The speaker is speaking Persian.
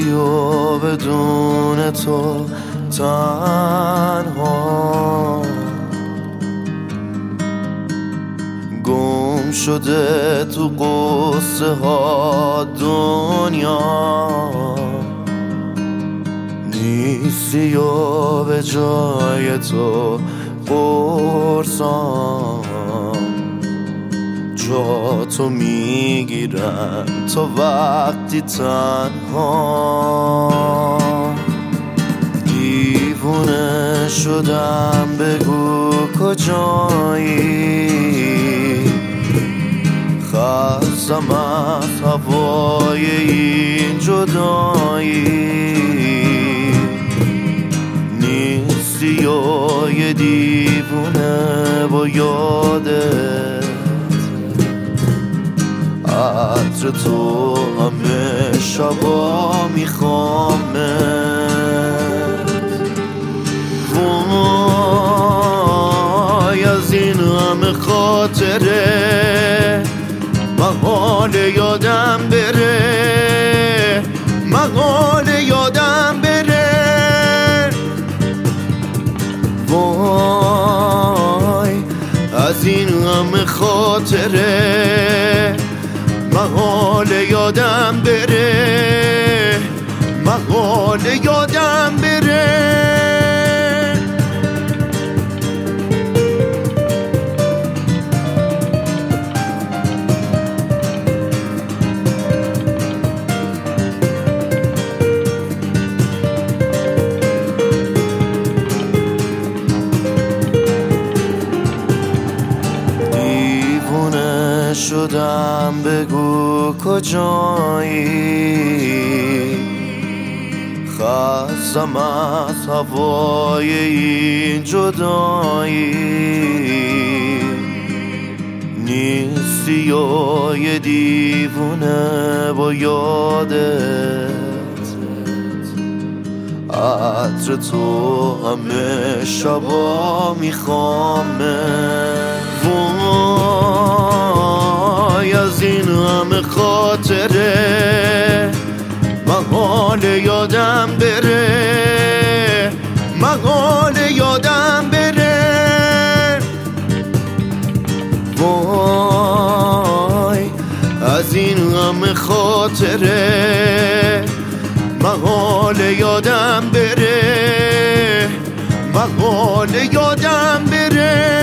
و بدون تو تنها گم شده تو قصه ها دنیا نیستی و به جای تو قرصام جا تو میگیرن تو وقتی تنها دیوونه شدم بگو کجایی خستم از هوای این جدایی نیستی و یه دیوونه با یادت عطر تو همه شبا میخوامت وای از این همه خاطره محال یادم بره محال یادم بره وای از این همه خاطره محال یادم بره محال یادم بره شدم بگو کجایی خستم از هوای این جدایی نیستی و یه دیوونه با یادت عطر تو همه شبا میخوامت وای از این همه خاطره محال یادم بره محال یادم بره وای از این همه خاطره محال یادم بره محال یادم بره